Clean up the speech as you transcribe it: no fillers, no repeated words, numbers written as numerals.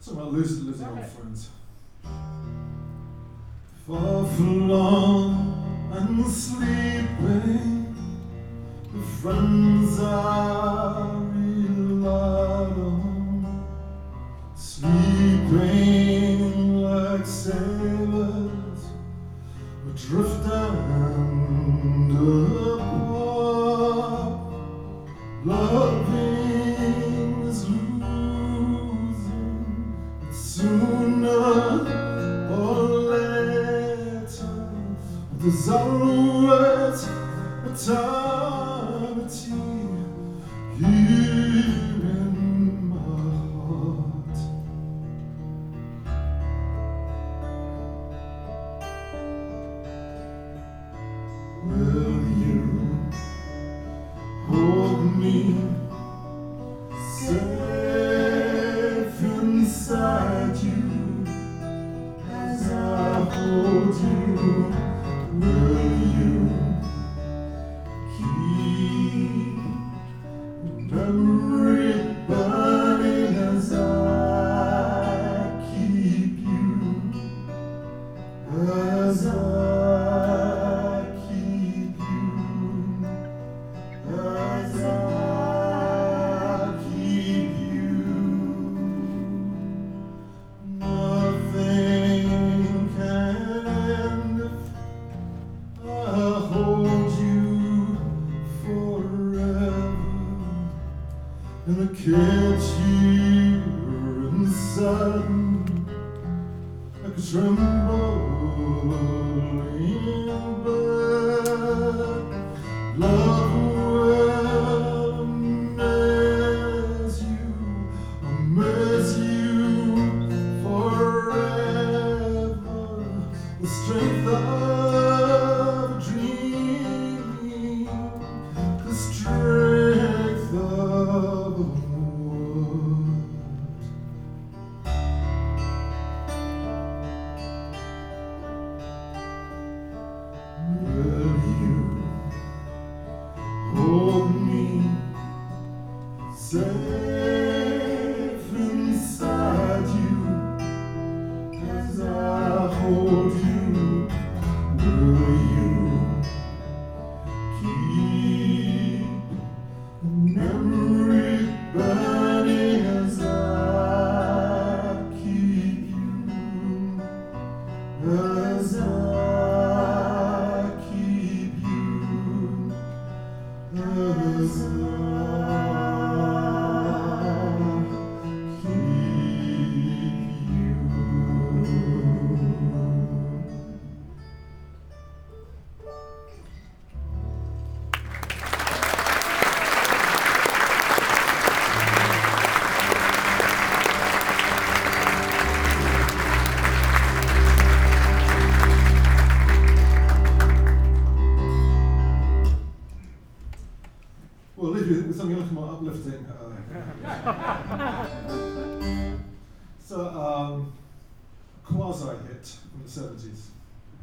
Talking about losing old friends. Far from long and sleeping, the friends I relied on, sleeping like sailors adrift and apart. Loving is losing, but sooner or later there's always eternity here in my heart. Will you hold me safe inside you as I hold you? Will you keep memory burning as I keep you? As I keep you, as I keep you, nothing can end if I hold you forever, and I catch you inside me like a trembling bird. Love will amaze you forever. The strength of a dream, the strength of a word. Will you hold me safe inside you as I hold you? Will you keep memory burning as I keep you? As I keep you, as I keep you. Well, leave you with something a little more uplifting. So, quasi-hit from the 70s.